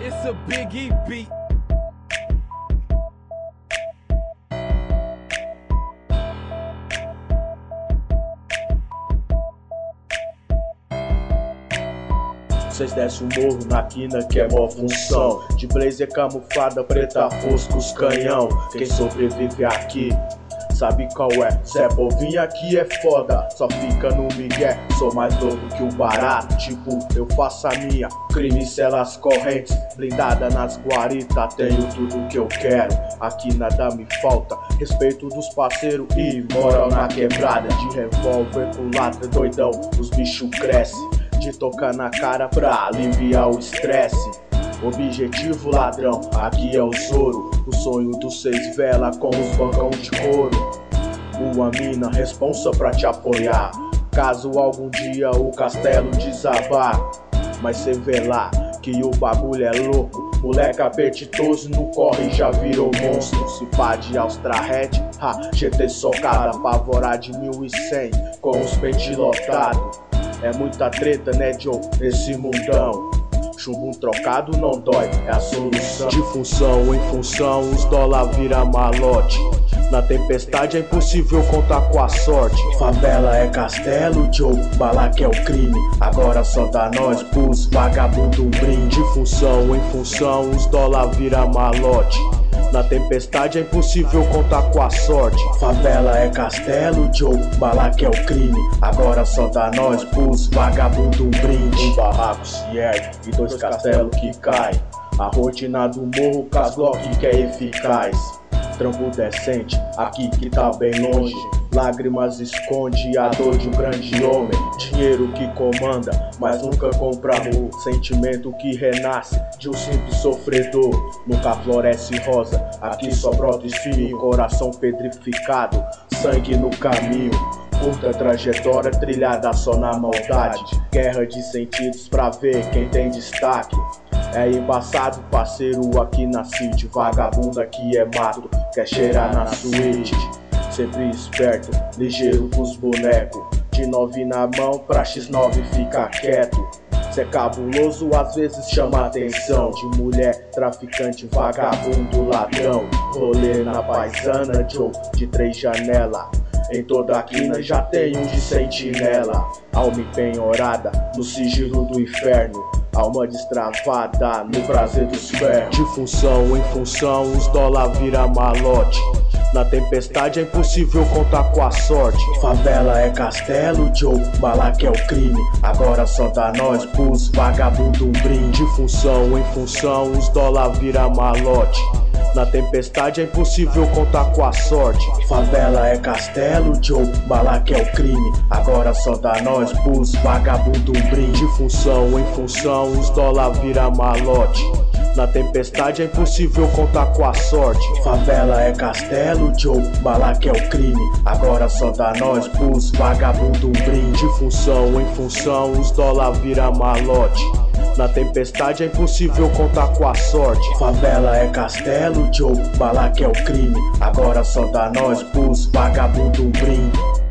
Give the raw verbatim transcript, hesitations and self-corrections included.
It's a Big E beat. Cês desce o morro na quina que é mó função. De blazer camuflada, preta fosca os canhão. Quem sobrevive aqui sabe qual é. Zé Povinho aqui é foda, só fica no migué. Sou mais louco que o barato, tipo, eu faço a minha. Crime, celas, correntes, blindada nas guaritas. Tenho tudo que eu quero, aqui nada me falta. Respeito dos parceiros e moral na quebrada. De revólver com lata, doidão, os bichos crescem. De tocar na cara pra aliviar o estresse. Objetivo ladrão, aqui é o Zoro. O sonho dos seis vela com os bancão de couro. Uma mina responsa pra te apoiar, caso algum dia o castelo desabar. Mas cê vê lá que o bagulho é louco. Moleque apetitoso no corre já virou monstro. Se pá de Austra-Red, ha, G T socada. Pavorar de mil e cem com os pente lotados. É muita treta, né, Joe, nesse mundão. Chumbo trocado não dói, é a solução. De função em função, os dólar vira malote. Na tempestade é impossível contar com a sorte. Favela é castelo, Joe, bala que é o crime. Agora só dá nós, pus, vagabundo um brinde. De função em função, os dólar vira malote. Na tempestade é impossível contar com a sorte. Favela é castelo, Joe, bala que é o crime. Agora só dá nós, pus, vagabundo um brinde. Um barraco se ergue e dois castelos que caem. A rotina do morro, Caslock que é eficaz. Trampo decente, aqui que tá bem longe. Lágrimas esconde a dor de um grande homem. Dinheiro que comanda, mas nunca compra amor. Sentimento que renasce de um simples sofredor. Nunca floresce rosa, aqui só brota espinho. Coração pedrificado, sangue no caminho. Curta trajetória trilhada só na maldade. Guerra de sentidos pra ver quem tem destaque. É embaçado, parceiro, aqui na city. Vagabundo aqui é mato, quer cheirar na suíte. Sempre esperto, ligeiro pros bonecos. De nove na mão, pra X nove fica quieto. Cê cabuloso, às vezes chama atenção. De mulher, traficante, vagabundo, ladrão. Rolê na paisana, Joe, de três janelas. Em toda a quina já tem um de sentinela. Alma empenhorada, no sigilo do inferno. Alma destravada, no prazer dos ferros. De função em função, os dólar vira malote. Na tempestade é impossível contar com a sorte. Favela é castelo, Joe, bala que é o crime. Agora só dá nós, pus, vagabundo um brinde. De função em função, os dólar vira malote. Na tempestade é impossível contar com a sorte. Favela é castelo, Joe, bala que é o crime. Agora só dá nós, pus, vagabundo um brinde. De função em função, os dólar vira malote. Na tempestade é impossível contar com a sorte. Favela é castelo, Joe, bala que é o crime. Agora só dá nós, pus, vagabundo um brinde. De função em função, os dólar vira malote. Na tempestade é impossível contar com a sorte. Favela é castelo, Joe, bala que é o crime. Agora só dá nós, pus, vagabundo um brinde.